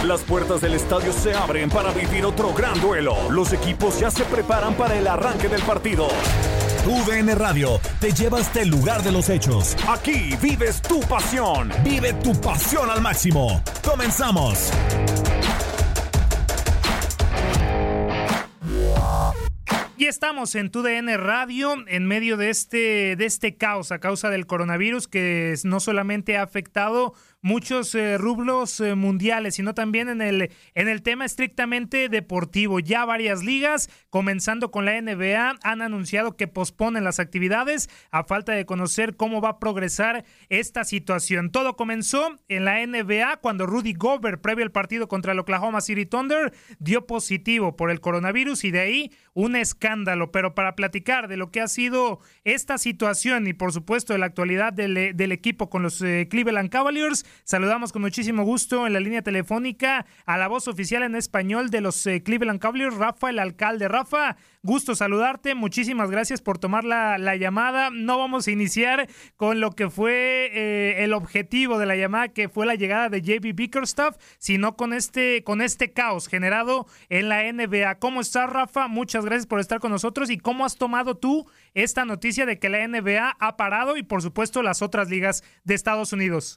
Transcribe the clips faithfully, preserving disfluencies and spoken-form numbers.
Las puertas del estadio se abren para vivir otro gran duelo. Los equipos ya se preparan para el arranque del partido. U D N Radio te lleva hasta el lugar de los hechos. Aquí vives tu pasión. Vive tu pasión al máximo. Comenzamos. Y estamos en Tu D N Radio en medio de este, de este caos a causa del coronavirus que no solamente ha afectado muchos eh, rubros eh, mundiales, sino también en el, en el tema estrictamente deportivo. Ya varias ligas, comenzando con la N B A, han anunciado que posponen las actividades a falta de conocer cómo va a progresar esta situación. Todo comenzó en la N B A cuando Rudy Gobert, previo al partido contra el Oklahoma City Thunder, dio positivo por el coronavirus y de ahí un escándalo. Pero para platicar de lo que ha sido esta situación y por supuesto de la actualidad del, del equipo con los eh, Cleveland Cavaliers, saludamos con muchísimo gusto en la línea telefónica a la voz oficial en español de los eh, Cleveland Cavaliers, Rafa, el alcalde. Rafa, gusto saludarte, muchísimas gracias por tomar la, la llamada. No vamos a iniciar con lo que fue eh, el objetivo de la llamada, que fue la llegada de J B Bickerstaff, sino con este, con este caos generado en la N B A. ¿Cómo estás, Rafa? Muchas gracias por estar con nosotros. ¿Y cómo has tomado tú esta noticia de que la N B A ha parado y por supuesto las otras ligas de Estados Unidos?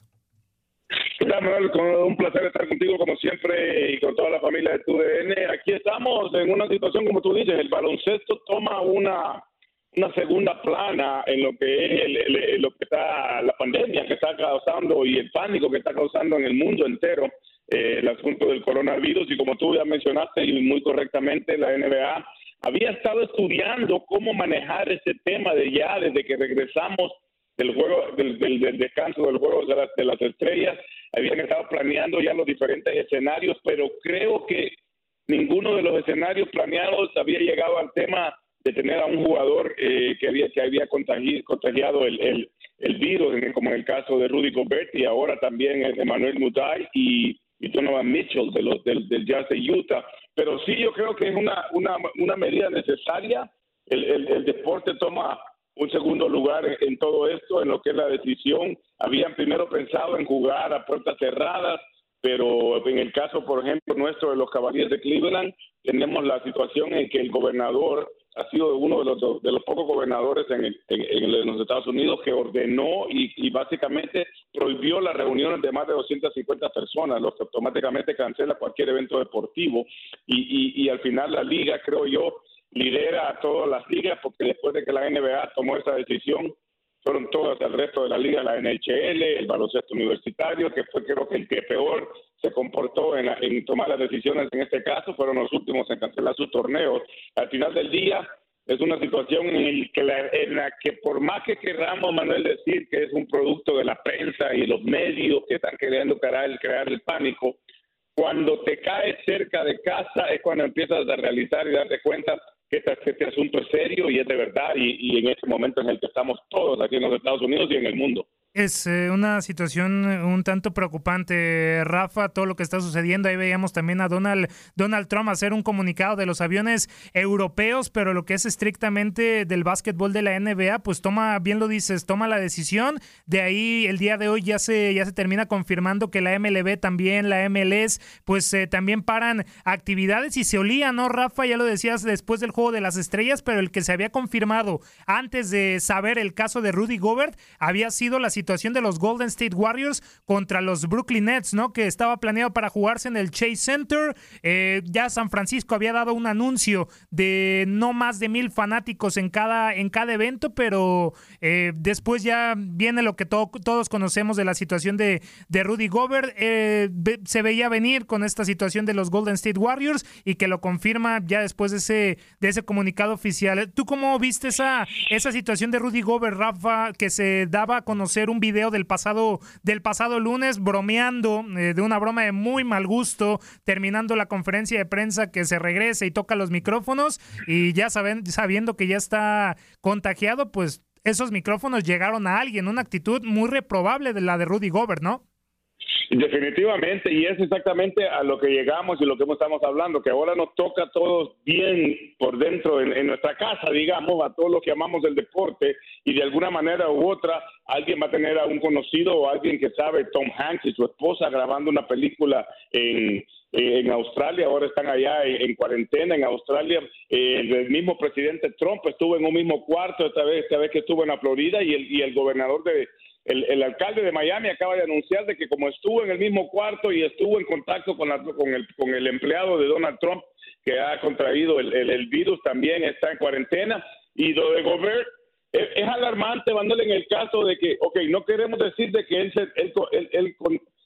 ¿Qué tal, Manuel? Un placer estar contigo como siempre y con toda la familia de Tu D N. Aquí estamos en una situación, como tú dices, el baloncesto toma una, una segunda plana en lo que es el, el, lo que está la pandemia que está causando y el pánico que está causando en el mundo entero, eh, el asunto del coronavirus. Y como tú ya mencionaste y muy correctamente, la N B A había estado estudiando cómo manejar ese tema de ya desde que regresamos del juego, del, del, del descanso del juego de las, de las estrellas. Habían estado planeando ya los diferentes escenarios, pero creo que ninguno de los escenarios planeados había llegado al tema de tener a un jugador eh, que había que había contagiado, contagiado el, el, el virus, como en el caso de Rudy Gobert y ahora también el de Emmanuel Mudiay y, y Donovan Mitchell de los, del, del Jazz de Utah. Pero sí, yo creo que es una, una, una medida necesaria. El, el, el deporte toma un segundo lugar en todo esto, en lo que es la decisión. Habían primero pensado en jugar a puertas cerradas, pero en el caso, por ejemplo, nuestro de los Cavaliers de Cleveland, tenemos la situación en que el gobernador ha sido uno de los, de los pocos gobernadores en, el, en, en los Estados Unidos que ordenó y, y básicamente prohibió las reuniones de más de doscientas cincuenta personas, lo que automáticamente cancela cualquier evento deportivo. Y, y, y al final la liga, creo yo, lidera a todas las ligas, porque después de que la N B A tomó esa decisión, fueron todas el resto de la liga, la N H L, el baloncesto universitario, que fue creo que el que peor se comportó en, la, en tomar las decisiones en este caso, fueron los últimos en cancelar sus torneos. Al final del día, es una situación en, el que la, en la que por más que queramos, Manuel, decir que es un producto de la prensa y los medios que están queriendo crear, crear el pánico, cuando te caes cerca de casa es cuando empiezas a realizar y darte cuenta que este, que este asunto es serio y es de verdad y, y en este momento en el que estamos todos aquí en los Estados Unidos y en el mundo. Es eh, una situación un tanto preocupante, Rafa, todo lo que está sucediendo. Ahí veíamos también a Donald, Donald Trump hacer un comunicado de los aviones europeos, pero lo que es estrictamente del básquetbol de la N B A, pues toma, bien lo dices, toma la decisión. De ahí el día de hoy ya se, ya se termina confirmando que la M L B también, la M L S, pues eh, también paran actividades y se olía, ¿no, Rafa? Ya lo decías después del Juego de las Estrellas, pero el que se había confirmado antes de saber el caso de Rudy Gobert había sido la situación situación de los Golden State Warriors contra los Brooklyn Nets, ¿no? Que estaba planeado para jugarse en el Chase Center. Eh, ya San Francisco había dado un anuncio de no más de mil fanáticos en cada, en cada evento, pero eh, después ya viene lo que to- todos conocemos de la situación de, de Rudy Gobert. Eh, ve- se veía venir con esta situación de los Golden State Warriors y que lo confirma ya después de ese, de ese comunicado oficial. ¿Tú cómo viste esa, esa situación de Rudy Gobert, Rafa, que se daba a conocer un video del pasado del pasado lunes bromeando eh, de una broma de muy mal gusto, terminando la conferencia de prensa, que se regresa y toca los micrófonos y ya saben, sabiendo que ya está contagiado, pues esos micrófonos llegaron a alguien, una actitud muy reprobable de la de Rudy Gobert, ¿no? Definitivamente, y es exactamente a lo que llegamos y lo que estamos hablando, que ahora nos toca a todos bien por dentro en, en nuestra casa, digamos, a todos los que amamos el deporte, y de alguna manera u otra alguien va a tener a un conocido o alguien que sabe, Tom Hanks y su esposa grabando una película en, eh, en Australia, ahora están allá en, en cuarentena en Australia. Eh, el mismo presidente Trump estuvo en un mismo cuarto esta vez, esta vez que estuvo en la Florida, y el, y el gobernador de el, el alcalde de Miami acaba de anunciar de que como estuvo en el mismo cuarto y estuvo en contacto con, la, con, el, con el empleado de Donald Trump que ha contraído el, el, el virus, también está en cuarentena. Y lo de Gobert es, es alarmante, Manuel, en el caso de que, ok, no queremos decir de que él, se, él, él, él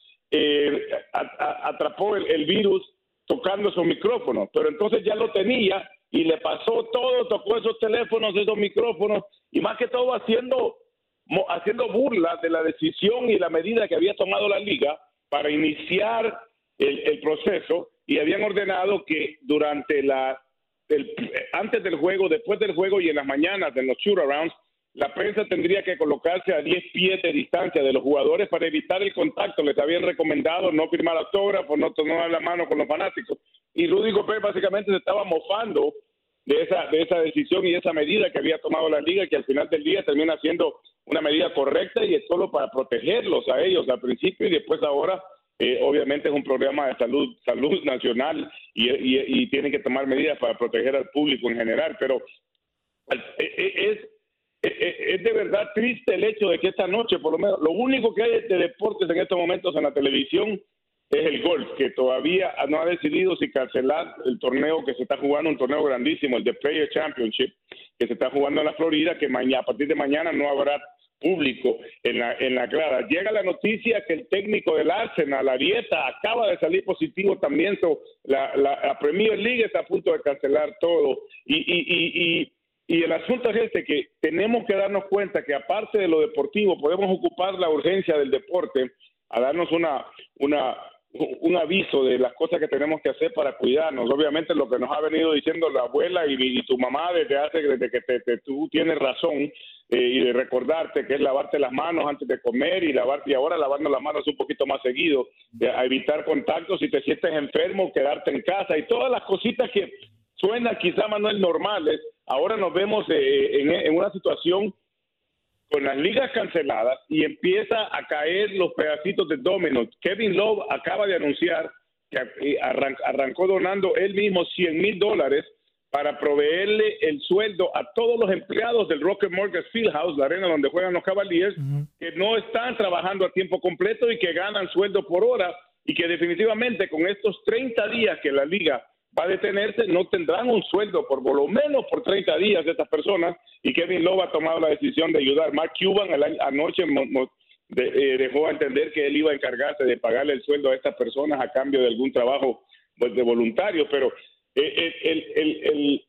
eh, atrapó el, el virus tocando su micrófono, pero entonces ya lo tenía y le pasó todo, tocó esos teléfonos, esos micrófonos, y más que todo haciendo, haciendo burla de la decisión y la medida que había tomado la liga para iniciar el, el proceso, y habían ordenado que durante la, el, antes del juego, después del juego y en las mañanas de los shoot-arounds, la prensa tendría que colocarse a diez pies de distancia de los jugadores para evitar el contacto. Les habían recomendado no firmar autógrafos, no tomar la mano con los fanáticos. Y Rudy Gobert básicamente se estaba mofando de esa, de esa decisión y esa medida que había tomado la liga, que al final del día termina siendo una medida correcta y es solo para protegerlos a ellos al principio, y después ahora eh, obviamente es un programa de salud, salud nacional y, y, y tienen que tomar medidas para proteger al público en general. Pero es... Es de verdad triste el hecho de que esta noche, por lo menos, lo único que hay de deportes en estos momentos en la televisión es el golf, que todavía no ha decidido si cancelar el torneo que se está jugando, un torneo grandísimo, el de Player Championship, que se está jugando en la Florida, que mañana, a partir de mañana no habrá público en la, en la grada. Llega la noticia que el técnico del Arsenal, Arieta, acaba de salir positivo también. So, la, la, la Premier League está a punto de cancelar todo. Y, y, y, y Y el asunto es este, que tenemos que darnos cuenta que aparte de lo deportivo, podemos ocupar la urgencia del deporte a darnos una, una, un aviso de las cosas que tenemos que hacer para cuidarnos. Obviamente lo que nos ha venido diciendo la abuela y, y tu mamá desde hace desde que te, te, tú tienes razón, eh, y de recordarte que es lavarte las manos antes de comer y lavar, y ahora lavando las manos un poquito más seguido, de, a evitar contactos. Si te sientes enfermo, quedarte en casa y todas las cositas que suenan quizá, Manuel, normales. Ahora nos vemos eh, en, en una situación con las ligas canceladas y empieza a caer los pedacitos de dominó. Kevin Love acaba de anunciar que arran arrancó donando él mismo cien mil dólares para proveerle el sueldo a todos los empleados del Rocket Mortgage Fieldhouse, la arena donde juegan los Cavaliers, uh-huh. que no están trabajando a tiempo completo y que ganan sueldo por hora, y que definitivamente con estos treinta días que la liga va a detenerse, no tendrán un sueldo por, por lo menos por treinta días de estas personas, y Kevin Love ha tomado la decisión de ayudar. Mark Cuban el año, anoche mo, mo, de, eh, dejó a entender que él iba a encargarse de pagarle el sueldo a estas personas a cambio de algún trabajo, pues, de voluntario, pero eh, el, el, el,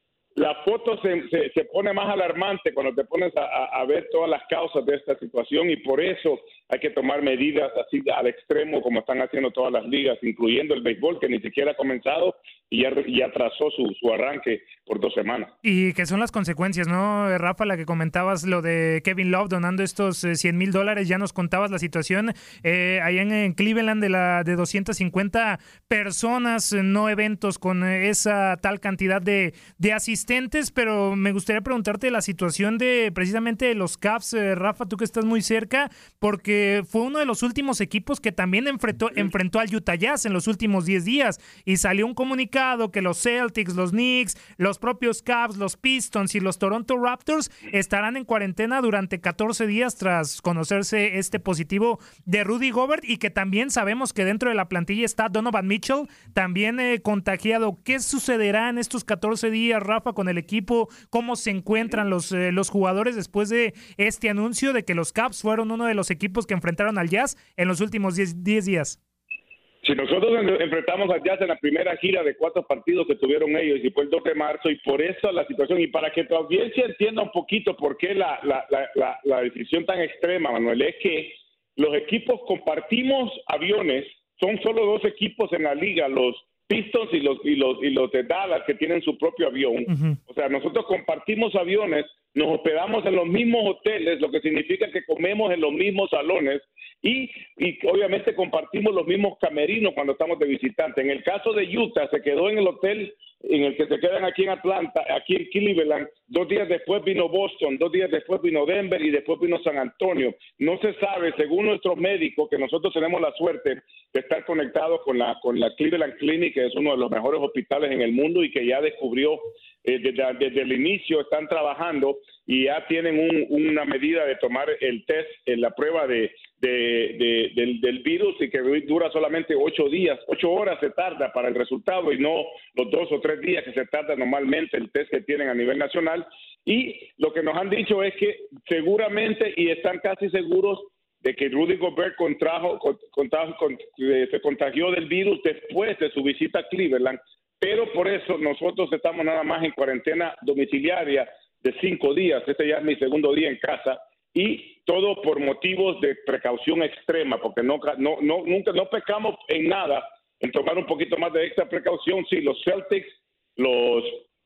la foto se, se, se pone más alarmante cuando te pones a, a ver todas las causas de esta situación, y por eso hay que tomar medidas así al extremo como están haciendo todas las ligas, incluyendo el béisbol, que ni siquiera ha comenzado y ya, ya atrasó su, su arranque por dos semanas. Y que son las consecuencias, ¿no, Rafa? La que comentabas, lo de Kevin Love donando estos eh, cien mil dólares, ya nos contabas la situación eh, allá en, en Cleveland de la de doscientas cincuenta personas, no eventos con esa tal cantidad de, de asistentes, pero me gustaría preguntarte la situación de precisamente de los Cavs, eh, Rafa, tú que estás muy cerca, porque fue uno de los últimos equipos que también enfrentó, enfrentó al Utah Jazz en los últimos diez días, y salió un comunicado que los Celtics, los Knicks, los propios Cavs, los Pistons y los Toronto Raptors estarán en cuarentena durante catorce días tras conocerse este positivo de Rudy Gobert, y que también sabemos que dentro de la plantilla está Donovan Mitchell, también eh, contagiado. ¿Qué sucederá en estos catorce días, Rafa, con el equipo? ¿Cómo se encuentran los, eh, los jugadores después de este anuncio de que los Cavs fueron uno de los equipos que enfrentaron al Jazz en los últimos diez días? Si nosotros enfrentamos al Jazz en la primera gira de cuatro partidos que tuvieron ellos, y fue el dos de marzo, y por eso la situación, y para que tu audiencia entienda un poquito por qué la, la, la, la, la decisión tan extrema, Manuel, es que los equipos compartimos aviones, son solo dos equipos en la liga, los Pistons y los, y los, y los de Dallas, que tienen su propio avión. Uh-huh. O sea, nosotros compartimos aviones nos hospedamos en los mismos hoteles, lo que significa que comemos en los mismos salones y, y obviamente compartimos los mismos camerinos cuando estamos de visitante. En el caso de Utah, se quedó en el hotel en el que se quedan aquí en Atlanta, aquí en Cleveland. Dos días después vino Boston, dos días después vino Denver y después vino San Antonio. No se sabe, según nuestros médicos, que nosotros tenemos la suerte de estar conectados con la, con la Cleveland Clinic, que es uno de los mejores hospitales en el mundo y que ya descubrió eh, desde, desde el inicio, están trabajando y ya tienen un, una medida de tomar el test, en la prueba de, de, de, del, del virus y que dura solamente ocho días, ocho horas se tarda para el resultado y no los dos o tres días que se tarda normalmente el test que tienen a nivel nacional. Y lo que nos han dicho es que seguramente y están casi seguros de que Rudy Gobert contrajo, contrajo, se contagió del virus después de su visita a Cleveland, pero por eso nosotros estamos nada más en cuarentena domiciliaria de cinco días. Este ya es mi segundo día en casa y todo por motivos de precaución extrema, porque no, no, no, nunca no pecamos en nada en tomar un poquito más de extra precaución. Sí, los Celtics, los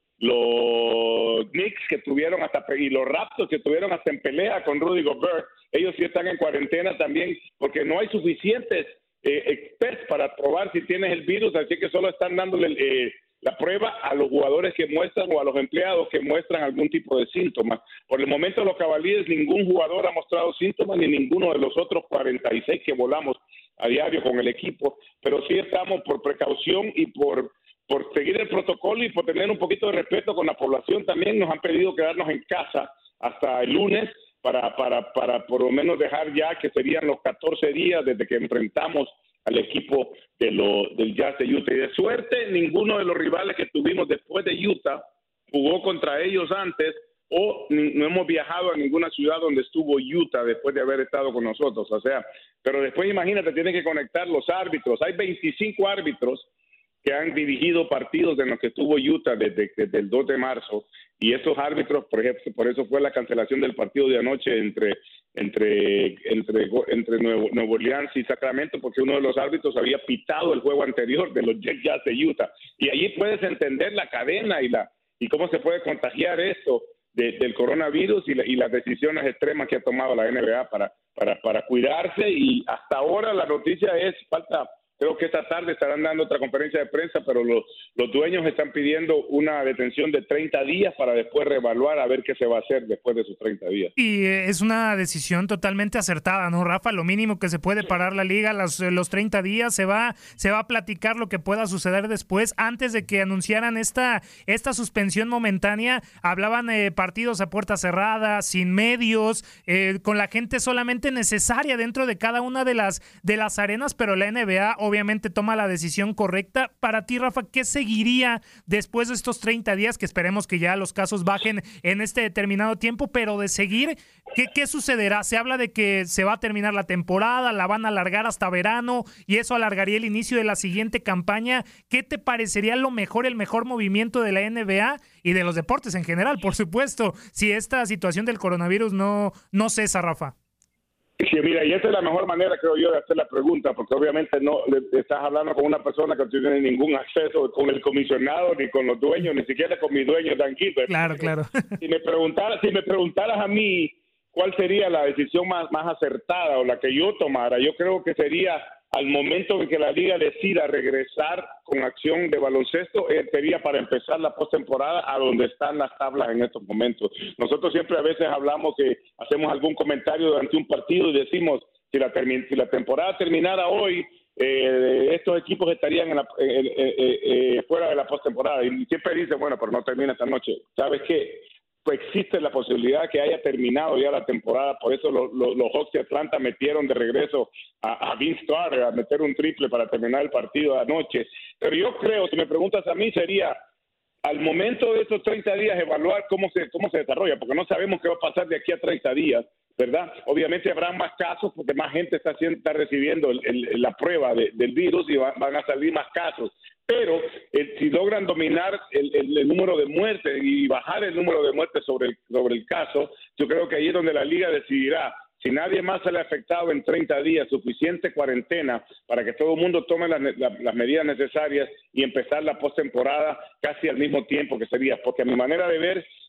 los Knicks que tuvieron hasta y los Raptors que tuvieron hasta en pelea con Rudy Gobert, ellos sí están en cuarentena también porque no hay suficientes eh, tests para probar si tienes el virus, así que solo están dándole eh, la prueba a los jugadores que muestran o a los empleados que muestran algún tipo de síntomas. Por el momento los Cavaliers, ningún jugador ha mostrado síntomas ni ninguno de los otros cuarenta y seis que volamos a diario con el equipo, pero sí estamos por precaución y por por seguir el protocolo y por tener un poquito de respeto con la población. También nos han pedido quedarnos en casa hasta el lunes para, para, para por lo menos dejar ya que serían los catorce días desde que enfrentamos al equipo de lo, del Jazz de Utah. Y de suerte, ninguno de los rivales que tuvimos después de Utah jugó contra ellos antes o ni, no hemos viajado a ninguna ciudad donde estuvo Utah después de haber estado con nosotros. O sea, pero después imagínate, tienen que conectar los árbitros. Hay veinticinco árbitros que han dirigido partidos en los que estuvo Utah desde, desde el dos de marzo, y esos árbitros, por ejemplo, por eso fue la cancelación del partido de anoche entre entre entre entre Nuevo, Nuevo Orleans y Sacramento, porque uno de los árbitros había pitado el juego anterior de los Jazz de Utah, y allí puedes entender la cadena y la y cómo se puede contagiar esto de, del coronavirus y, la, y las decisiones extremas que ha tomado la N B A para para para cuidarse. Y hasta ahora la noticia es falta. Creo que esta tarde estarán dando otra conferencia de prensa, pero los, los dueños están pidiendo una detención de treinta días para después reevaluar a ver qué se va a hacer después de esos treinta días. Y es una decisión totalmente acertada, ¿no, Rafa? Lo mínimo que se puede parar la liga, los, los treinta días, se va, se va a platicar lo que pueda suceder después. Antes de que anunciaran esta, esta suspensión momentánea, hablaban eh, partidos a puerta cerrada, sin medios, eh, con la gente solamente necesaria dentro de cada una de las, de las arenas, pero la N B A obviamente toma la decisión correcta. Para ti, Rafa, ¿qué seguiría después de estos treinta días? Que esperemos que ya los casos bajen en este determinado tiempo, pero de seguir, ¿qué, qué sucederá? Se habla de que se va a terminar la temporada, la van a alargar hasta verano y eso alargaría el inicio de la siguiente campaña. ¿Qué te parecería lo mejor, el mejor movimiento de la N B A y de los deportes en general, por supuesto, si esta situación del coronavirus no, no cesa, Rafa? Sí, mira, y esa es la mejor manera, creo yo, de hacer la pregunta, porque obviamente no le, estás hablando con una persona que no tiene ningún acceso con el comisionado, ni con los dueños, ni siquiera con mi dueño, Dan Gilbert. Claro, claro. Si me preguntaras, si me preguntaras a mí cuál sería la decisión más, más acertada o la que yo tomara, yo creo que sería al momento en que la liga decida regresar con acción de baloncesto, eh, sería para empezar la postemporada a donde están las tablas en estos momentos. Nosotros siempre a veces hablamos que hacemos algún comentario durante un partido y decimos, si la, termi- si la temporada terminara hoy, eh, estos equipos estarían en la, eh, eh, eh, fuera de la postemporada. Y siempre dicen, bueno, pero no termina esta noche. ¿Sabes qué? Pues existe la posibilidad que haya terminado ya la temporada, por eso los, los, los Hawks de Atlanta metieron de regreso a, a Vince Carter a meter un triple para terminar el partido de anoche. Pero yo creo, si me preguntas a mí, sería al momento de esos treinta días evaluar cómo se cómo se desarrolla, porque no sabemos qué va a pasar de aquí a treinta días, ¿verdad? Obviamente habrá más casos porque más gente está, haciendo, está recibiendo el, el, la prueba de, del virus y va, van a salir más casos. Pero eh, si logran dominar el, el, el número de muertes y bajar el número de muertes sobre el, sobre el caso, yo creo que ahí es donde la liga decidirá. Si nadie más sale afectado en treinta días, suficiente cuarentena para que todo el mundo tome las, las, las medidas necesarias y empezar la postemporada casi al mismo tiempo que sería. Porque a mi manera de ver,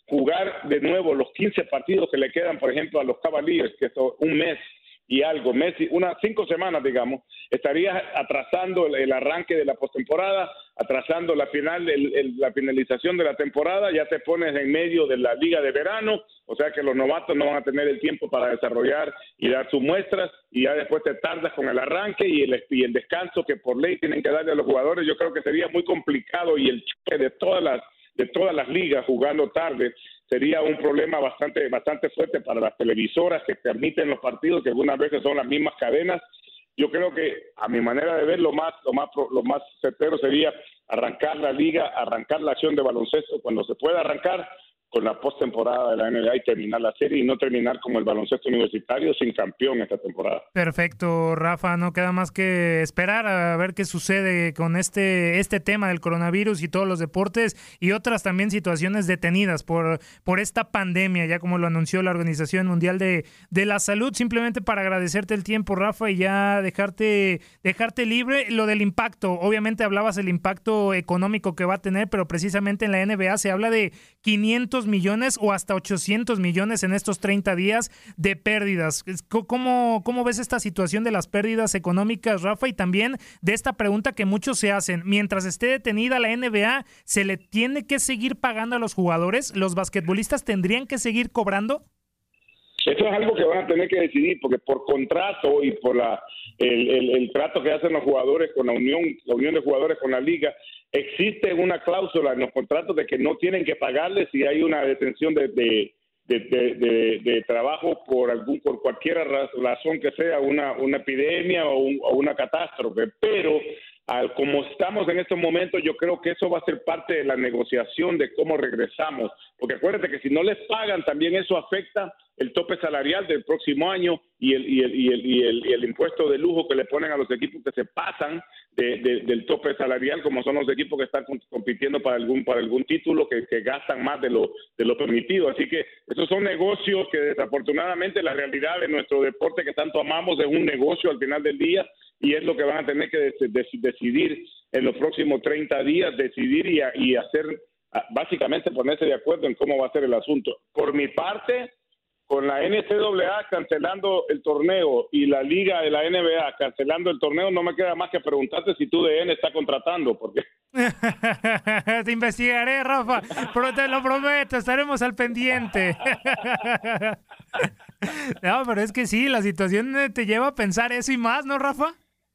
jugar de nuevo los quince partidos que le quedan, por ejemplo, a los Cavaliers, que son un mes y algo, mes y unas cinco semanas, digamos, estarías atrasando el, el arranque de la postemporada, atrasando la final, el, el, la finalización de la temporada, ya te pones en medio de la liga de verano, o sea que los novatos no van a tener el tiempo para desarrollar y dar sus muestras, y ya después te tardas con el arranque y el, y el descanso que por ley tienen que darle a los jugadores. Yo creo que sería muy complicado, y el choque de todas las de todas las ligas jugando tarde sería un problema bastante bastante fuerte para las televisoras que transmiten los partidos, que algunas veces son las mismas cadenas. Yo creo que, a mi manera de ver, lo más lo más lo más certero sería arrancar la liga, arrancar la acción de baloncesto cuando se pueda arrancar, con la postemporada de la N B A, y terminar la serie, y no terminar como el baloncesto universitario sin campeón esta temporada. Perfecto, Rafa, no queda más que esperar a ver qué sucede con este este tema del coronavirus y todos los deportes y otras también situaciones detenidas por, por esta pandemia, ya como lo anunció la Organización Mundial de, de la Salud. Simplemente para agradecerte el tiempo, Rafa, y ya dejarte, dejarte libre. Lo del impacto, obviamente hablabas del impacto económico que va a tener, pero precisamente en la N B A se habla de quinientos millones o hasta ochocientos millones en estos treinta días de pérdidas. ¿Cómo, cómo ves esta situación de las pérdidas económicas, Rafa? Y también de esta pregunta que muchos se hacen: mientras esté detenida la N B A, ¿se le tiene que seguir pagando a los jugadores? ¿Los basquetbolistas tendrían que seguir cobrando? Eso es algo que van a tener que decidir, porque por contrato y por la el, el, el trato que hacen los jugadores con la unión, la unión de jugadores con la liga, existe una cláusula en los contratos de que no tienen que pagarles si hay una detención de, de, de, de, de, de trabajo por algún por cualquier razón que sea, una, una epidemia o, un, o una catástrofe. Pero al, como estamos en estos momentos, yo creo que eso va a ser parte de la negociación de cómo regresamos, porque acuérdate que si no les pagan, también eso afecta el tope salarial del próximo año y el, y el, y el, y el, y el impuesto de lujo que le ponen a los equipos que se pasan de, de, del tope salarial, como son los equipos que están compitiendo para algún para algún título, que, que gastan más de lo de lo permitido. Así que esos son negocios que, desafortunadamente, la realidad de nuestro deporte que tanto amamos es un negocio al final del día, y es lo que van a tener que de, de, decidir en los próximos treinta días, decidir y, y hacer, básicamente ponerse de acuerdo en cómo va a ser el asunto. Por mi parte, con la N C A A cancelando el torneo y la liga de la N B A cancelando el torneo, no me queda más que preguntarte si tu D N está contratando, porque te investigaré, Rafa, pero te lo prometo, estaremos al pendiente. No, pero es que sí, la situación te lleva a pensar eso y más, ¿no, Rafa?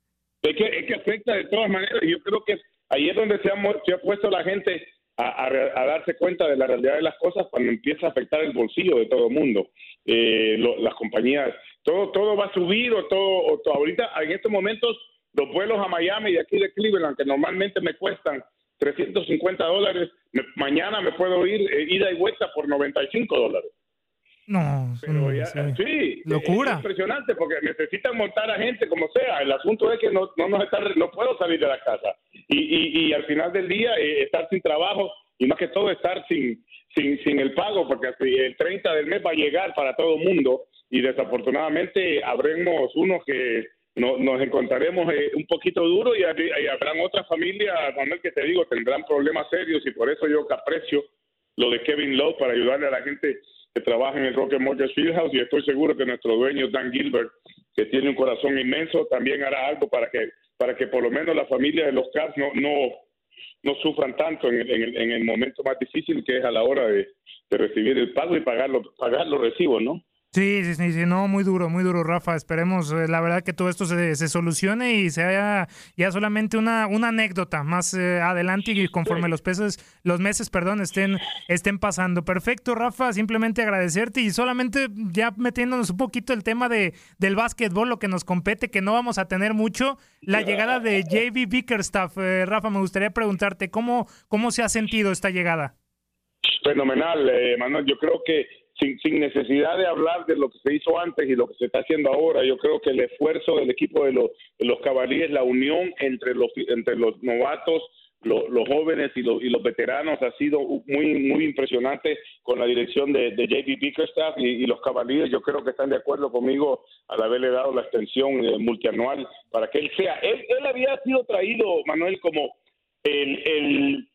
Es que, es que afecta de todas maneras, y yo creo que ahí es donde se ha, se ha puesto la gente A, a, a darse cuenta de la realidad de las cosas, cuando empieza a afectar el bolsillo de todo el mundo. Eh, lo, las compañías, todo todo va a subir, o todo, o todo. Ahorita, en estos momentos, los vuelos a Miami de aquí de Cleveland, que normalmente me cuestan trescientos cincuenta dólares, me, mañana me puedo ir eh, ida y vuelta por noventa y cinco dólares. No, Pero ya, sí, sí, locura. Es impresionante, porque necesitan montar a gente como sea. El asunto es que no no nos está, no puedo salir de la casa y y, y al final del día eh, estar sin trabajo, y más que todo estar sin sin sin el pago, porque el treinta del mes va a llegar para todo el mundo, y desafortunadamente habremos unos que no, nos encontraremos eh, un poquito duro, y, y habrán otras familias, Manuel, que te digo, tendrán problemas serios, y por eso yo aprecio lo de Kevin Lowe para ayudarle a la gente que trabaja en el Rocket Mortgage Fieldhouse, y estoy seguro que nuestro dueño Dan Gilbert, que tiene un corazón inmenso, también hará algo para que para que por lo menos la familia de los Cavs no no no sufran tanto en el, en el, en el momento más difícil, que es a la hora de, de recibir el pago y pagar los, pagar los recibos, ¿no? Sí, sí, sí, no, muy duro, muy duro, Rafa. Esperemos, eh, la verdad, que todo esto se, se solucione y sea ya solamente una, una anécdota más eh, adelante, y conforme sí. los pesos, los meses, perdón, estén, estén pasando. Perfecto, Rafa, simplemente agradecerte, y solamente ya metiéndonos un poquito el tema de del básquetbol, lo que nos compete, que no vamos a tener mucho, la llegada de J B Bickerstaff. Eh, Rafa, me gustaría preguntarte, ¿cómo, cómo se ha sentido esta llegada? Fenomenal, eh, Manuel. Yo creo que Sin, sin necesidad de hablar de lo que se hizo antes y lo que se está haciendo ahora, yo creo que el esfuerzo del equipo de los, de los Cavaliers, la unión entre los entre los novatos, lo, los jóvenes y los, y los veteranos, ha sido muy muy impresionante, con la dirección de, de J B Bickerstaff y, y los Cavaliers. Yo creo que están de acuerdo conmigo al haberle dado la extensión eh, multianual para que él sea. Él, él había sido traído, Manuel, como el... el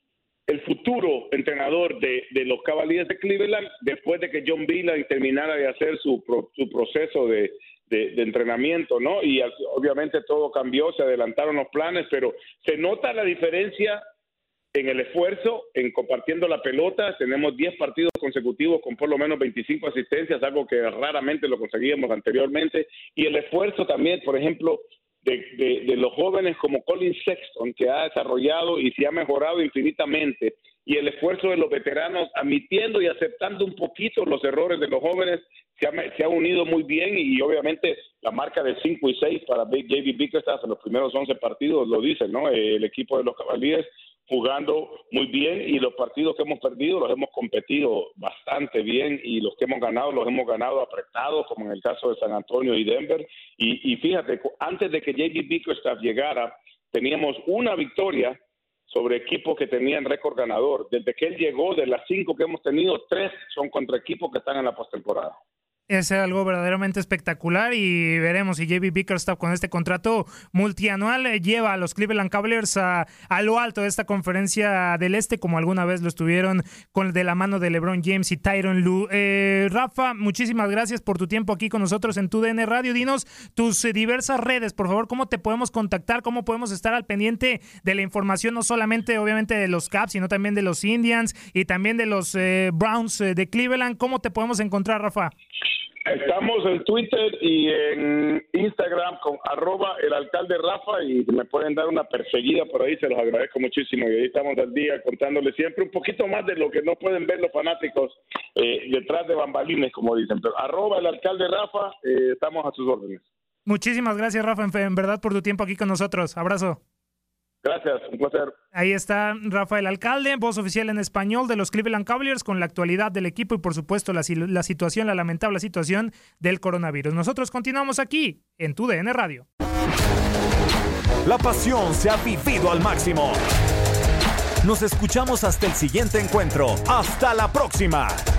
el futuro entrenador de, de los Cavaliers de Cleveland después de que John Wheeler terminara de hacer su, pro, su proceso de, de, de entrenamiento, ¿no? Y obviamente todo cambió, se adelantaron los planes, pero se nota la diferencia en el esfuerzo, en compartiendo la pelota. Tenemos diez partidos consecutivos con por lo menos veinticinco asistencias, algo que raramente lo conseguíamos anteriormente, y el esfuerzo también, por ejemplo, De, de, de los jóvenes como Colin Sexton, que ha desarrollado y se ha mejorado infinitamente, y el esfuerzo de los veteranos admitiendo y aceptando un poquito los errores de los jóvenes, se ha, se ha unido muy bien, y obviamente la marca de cinco y seis para J B Bickerstaff en los primeros once partidos lo dice, ¿no? El equipo de los Cavaliers jugando muy bien, y los partidos que hemos perdido los hemos competido bastante bien, y los que hemos ganado los hemos ganado apretados, como en el caso de San Antonio y Denver. Y, y fíjate, antes de que J B Bickerstaff llegara, teníamos una victoria sobre equipos que tenían récord ganador. Desde que él llegó, de las cinco que hemos tenido, tres son contra equipos que están en la postemporada. Es algo verdaderamente espectacular, y veremos si J B Bickerstaff con este contrato multianual lleva a los Cleveland Cavaliers a, a lo alto de esta conferencia del Este, como alguna vez lo estuvieron con de la mano de LeBron James y Tyronn Lue. Eh, Rafa, muchísimas gracias por tu tiempo aquí con nosotros en Tu D N Radio. Dinos tus eh, diversas redes, por favor, cómo te podemos contactar, cómo podemos estar al pendiente de la información, no solamente obviamente de los Cavs, sino también de los Indians y también de los eh, Browns eh, de Cleveland. ¿Cómo te podemos encontrar, Rafa? Estamos en Twitter y en Instagram con arroba el alcalde Rafa, y me pueden dar una perseguida por ahí, se los agradezco muchísimo, y ahí estamos al día contándoles siempre un poquito más de lo que no pueden ver los fanáticos eh, detrás de bambalines, como dicen. Pero arroba el alcalde Rafa, eh, estamos a sus órdenes. Muchísimas gracias, Rafa, en verdad, por tu tiempo aquí con nosotros. Abrazo. Gracias, un placer. Ahí está Rafael Alcalde, voz oficial en español de los Cleveland Cavaliers, con la actualidad del equipo y por supuesto la, la situación, la lamentable situación del coronavirus. Nosotros continuamos aquí en Tu D N Radio. La pasión se ha vivido al máximo. Nos escuchamos hasta el siguiente encuentro. Hasta la próxima.